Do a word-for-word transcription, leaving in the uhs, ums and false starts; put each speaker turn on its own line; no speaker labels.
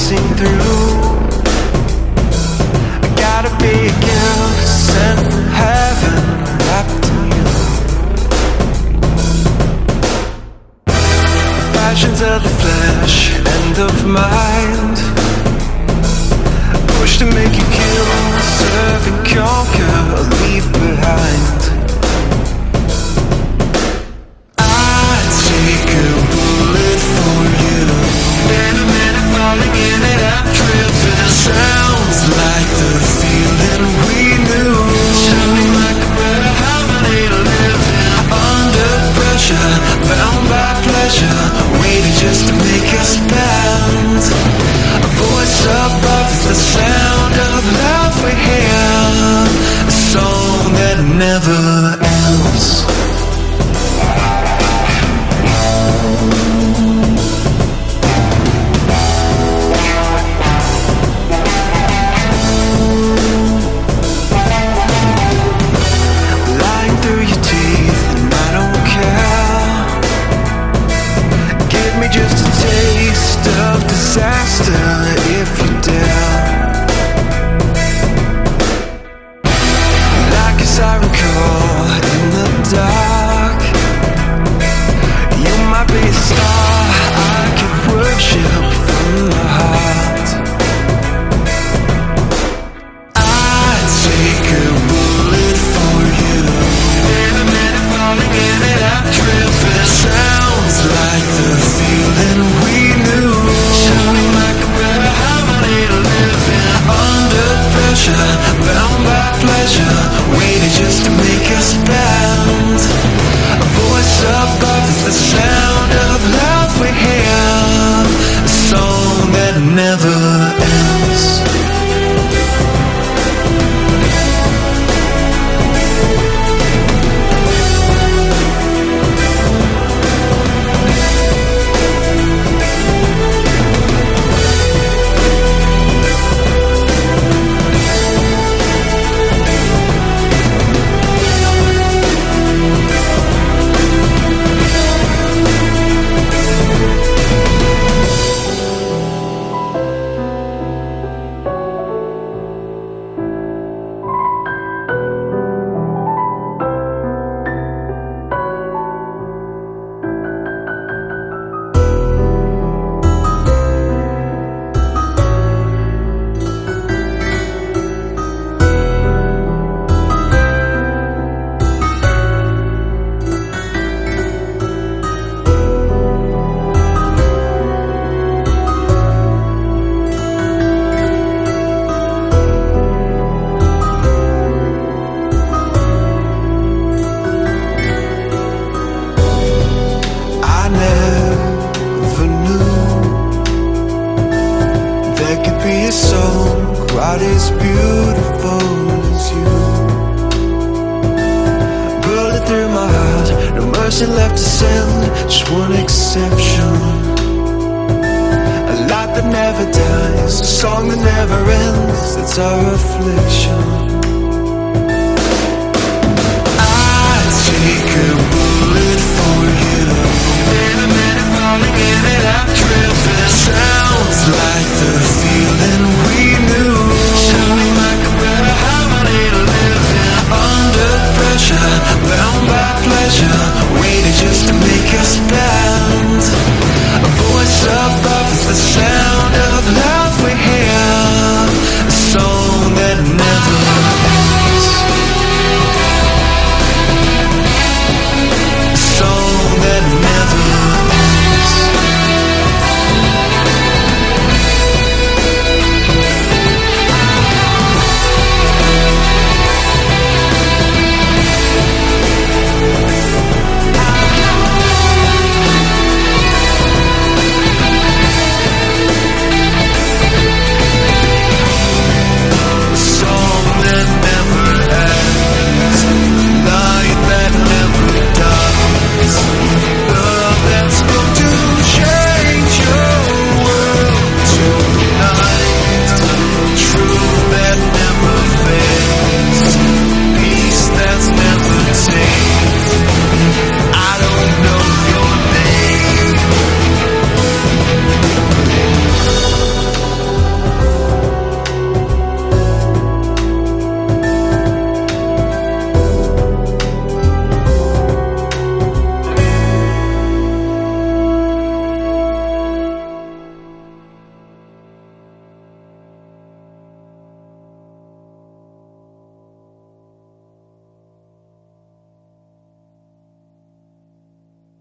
passing through. I gotta be a gift sent from heaven, wrapped in you. Passions of the flesh and of mind, push to make you kill, serve and conquer, or leave behind. I'd take a bullet for you, and a minute falling in it, I'm driven. Sounds like the feeling we knew, sounding like a better harmony to live in. Under pressure, bound by pleasure, waiting just to make us bound. A voice above is the sound of love we hear, a song that never ends. Lying through your teeth and I don't care. Give me just a taste of disaster if you dare. Like a siren call in the dark, you might be a star I could worship from the heart. I'd take a bullet for you, and a minute falling in it, I'm driven. Sounds like the feeling we knew, sounding like a better harmony to live in. Under pressure, bound by pleasure, waiting just to make us bound. A voice above is the sound of love we hear, a song that never ends. Be a song quite as beautiful as you. Bullet through my heart, no mercy left to send, just one exception. A light that never dies, a song that never ends, that's our affliction. I'd take a bullet for you,